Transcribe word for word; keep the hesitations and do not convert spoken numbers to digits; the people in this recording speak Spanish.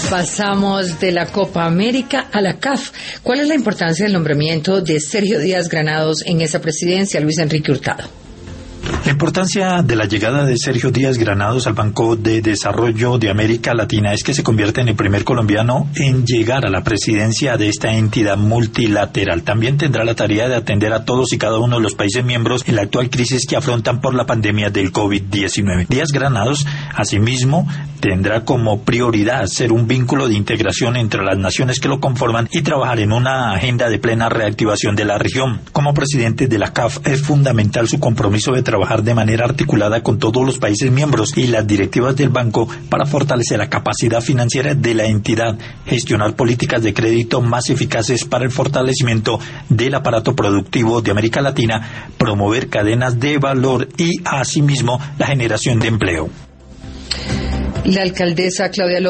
Pasamos de la Copa América a la C A F. ¿Cuál es la importancia del nombramiento de Sergio Díaz Granados en esa presidencia, Luis Enrique Hurtado? La importancia de la llegada de Sergio Díaz Granados al Banco de Desarrollo de América Latina es que se convierte en el primer colombiano en llegar a la presidencia de esta entidad multilateral. También tendrá la tarea de atender a todos y cada uno de los países miembros en la actual crisis que afrontan por la pandemia del COVID diecinueve. Díaz Granados, asimismo, tendrá como prioridad ser un vínculo de integración entre las naciones que lo conforman y trabajar en una agenda de plena reactivación de la región. Como presidente de la C A F, es fundamental su compromiso de trabajar de manera articulada con todos los países miembros y las directivas del banco para fortalecer la capacidad financiera de la entidad, gestionar políticas de crédito más eficaces para el fortalecimiento del aparato productivo de América Latina, promover cadenas de valor y, asimismo, la generación de empleo. La alcaldesa Claudia